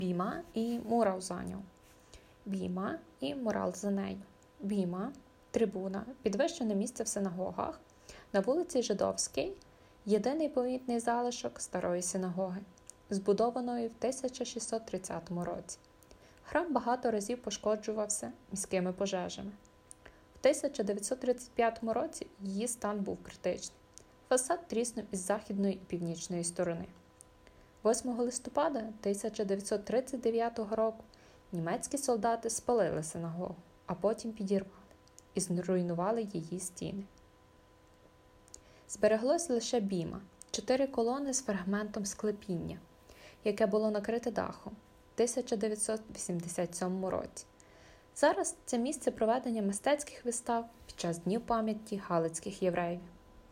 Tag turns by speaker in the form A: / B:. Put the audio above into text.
A: Біма і мурал за нього. Біма і мурал за нею. Біма – трибуна, підвищене місце в синагогах, на вулиці Жидовській, єдиний помітний залишок старої синагоги, збудованої в 1630 році. Храм багато разів пошкоджувався міськими пожежами. В 1935 році її стан був критичний. Фасад тріснув із західної і північної сторони. 8 листопада 1939 року німецькі солдати спалили синагогу, а потім підірвали і зруйнували її стіни. Збереглось лише біма – 4 колони з фрагментом склепіння, яке було накрите дахом в 1987 році. Зараз це місце проведення мистецьких вистав під час Днів пам'яті галицьких євреїв.